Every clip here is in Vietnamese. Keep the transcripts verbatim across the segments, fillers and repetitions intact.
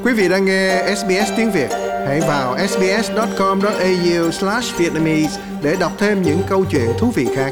Quý vị đang nghe ét bê ét tiếng Việt. Hãy vào sbs chấm com chấm a u slash vietnamese để đọc thêm những câu chuyện thú vị khác.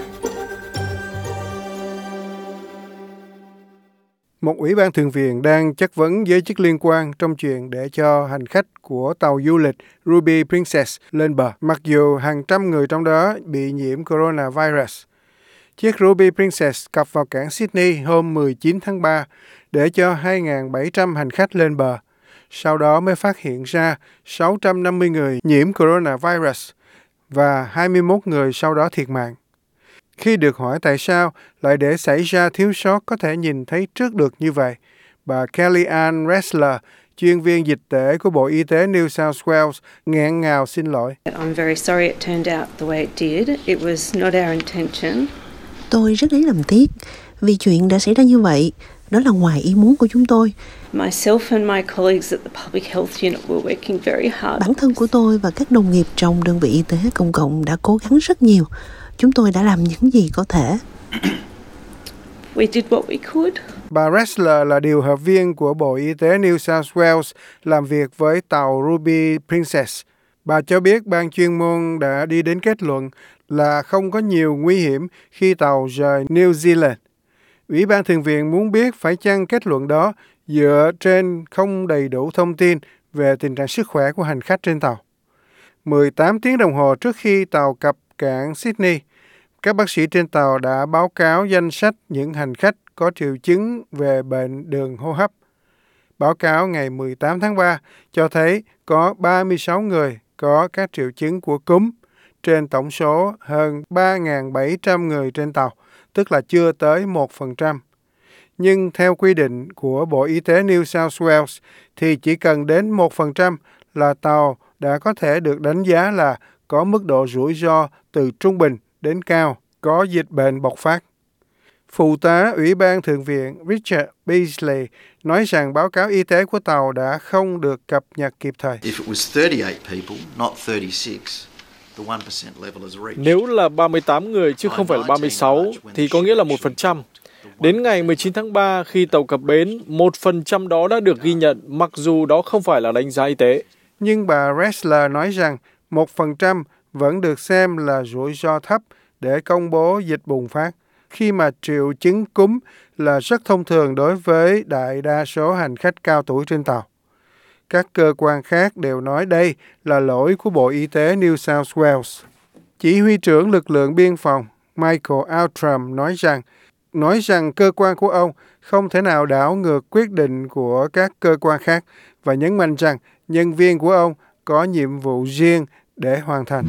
Một ủy ban thượng viện đang chất vấn giới chức liên quan trong chuyện để cho hành khách của tàu du lịch Ruby Princess lên bờ, mặc dù hàng trăm người trong đó bị nhiễm coronavirus. Chiếc Ruby Princess cập vào cảng Sydney hôm mười chín tháng ba để cho hai nghìn bảy trăm hành khách lên bờ. Sau đó mới phát hiện ra sáu trăm năm mươi người nhiễm coronavirus và hai mươi mốt người sau đó thiệt mạng. Khi được hỏi tại sao lại để xảy ra thiếu sót có thể nhìn thấy trước được như vậy, bà Kellyanne Ressler, chuyên viên dịch tễ của Bộ Y tế New South Wales, nghẹn ngào xin lỗi. I'm very sorry it turned out the way it did. It was not our intention. Tôi rất lấy làm tiếc vì chuyện đã xảy ra như vậy. Đó là ngoài ý muốn của chúng tôi. Myself and my colleagues at the Public Health Unit were working very hard. Bản thân của tôi và các đồng nghiệp trong đơn vị y tế công cộng đã cố gắng rất nhiều. Chúng tôi đã làm những gì có thể. We did what we could. Bà Ressler là điều hợp viên của Bộ Y tế New South Wales làm việc với tàu Ruby Princess. Bà cho biết ban chuyên môn đã đi đến kết luận là không có nhiều nguy hiểm khi tàu rời New Zealand. Ủy ban Thượng viện muốn biết phải chăng kết luận đó dựa trên không đầy đủ thông tin về tình trạng sức khỏe của hành khách trên tàu. mười tám tiếng đồng hồ trước khi tàu cập cảng Sydney, các bác sĩ trên tàu đã báo cáo danh sách những hành khách có triệu chứng về bệnh đường hô hấp. Báo cáo ngày mười tám tháng ba cho thấy có ba mươi sáu người có các triệu chứng của cúm trên tổng số hơn ba nghìn bảy trăm người trên tàu, tức là chưa tới một phần trăm. Nhưng theo quy định của Bộ Y tế New South Wales thì chỉ cần đến một phần trăm là tàu đã có thể được đánh giá là có mức độ rủi ro từ trung bình đến cao, có dịch bệnh bộc phát. Phụ tá Ủy ban Thượng viện Richard Beasley nói rằng báo cáo y tế của tàu đã không được cập nhật kịp thời. Nếu là ba mươi tám người chứ không phải là ba mươi sáu thì có nghĩa là một phần trăm. Đến ngày mười chín tháng ba khi tàu cập bến, một phần trăm đó đã được ghi nhận mặc dù đó không phải là đánh giá y tế. Nhưng bà Ressler nói rằng một phần trăm vẫn được xem là rủi ro thấp để công bố dịch bùng phát, khi mà triệu chứng cúm là rất thông thường đối với đại đa số hành khách cao tuổi trên tàu. Các cơ quan khác đều nói đây là lỗi của Bộ Y tế New South Wales. Chỉ huy trưởng lực lượng biên phòng Michael Outram nói rằng, nói rằng cơ quan của ông không thể nào đảo ngược quyết định của các cơ quan khác và nhấn mạnh rằng nhân viên của ông có nhiệm vụ riêng để hoàn thành.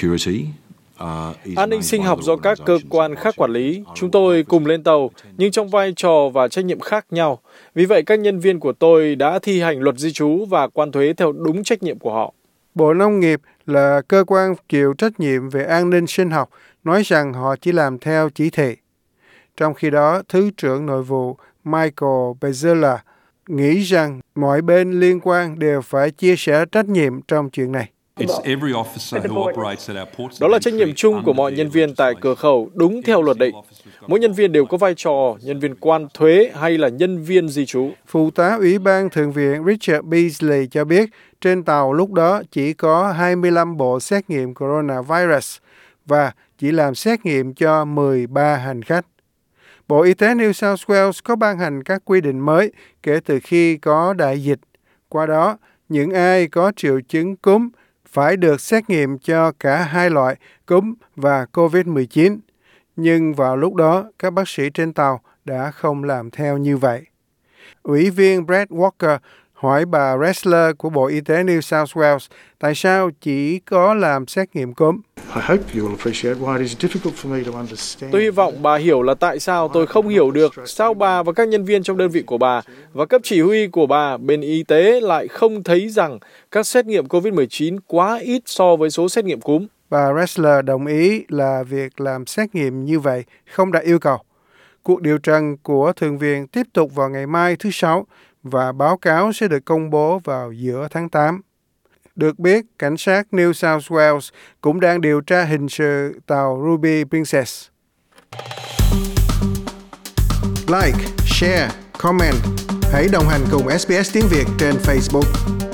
An ninh sinh học do các cơ quan khác quản lý. Chúng tôi cùng lên tàu, nhưng trong vai trò và trách nhiệm khác nhau. Vì vậy, các nhân viên của tôi đã thi hành luật di trú và quan thuế theo đúng trách nhiệm của họ. Bộ Nông nghiệp là cơ quan chịu trách nhiệm về an ninh sinh học, nói rằng họ chỉ làm theo chỉ thị. Trong khi đó, Thứ trưởng Nội vụ Michael Bezzela nghĩ rằng mọi bên liên quan đều phải chia sẻ trách nhiệm trong chuyện này. Đó là trách nhiệm chung của mọi nhân viên tại cửa khẩu, đúng theo luật định. Mỗi nhân viên đều có vai trò, nhân viên quan thuế hay là nhân viên di trú. Phụ tá Ủy ban Thượng viện Richard Beasley cho biết trên tàu lúc đó chỉ có hai mươi lăm bộ xét nghiệm coronavirus và chỉ làm xét nghiệm cho mười ba hành khách. Bộ Y tế New South Wales có ban hành các quy định mới kể từ khi có đại dịch. Qua đó, những ai có triệu chứng cúm phải được xét nghiệm cho cả hai loại cúm và covid mười chín. Nhưng vào lúc đó, các bác sĩ trên tàu đã không làm theo như vậy. Ủy viên Brett Walker hỏi bà Ressler của Bộ Y tế New South Wales tại sao chỉ có làm xét nghiệm cúm. Tôi hy vọng bà hiểu là tại sao tôi không hiểu được sao bà và các nhân viên trong đơn vị của bà và cấp chỉ huy của bà bên y tế lại không thấy rằng các xét nghiệm covid mười chín quá ít so với số xét nghiệm cúm. Bà Ressler đồng ý là việc làm xét nghiệm như vậy không đạt yêu cầu. Cuộc điều trần của Thượng viện tiếp tục vào ngày mai thứ Sáu và báo cáo sẽ được công bố vào giữa tháng tám. Được biết, cảnh sát New South Wales cũng đang điều tra hình sự tàu Ruby Princess. Like, share, comment, Hãy đồng hành cùng ét bê ét Tiếng Việt trên Facebook.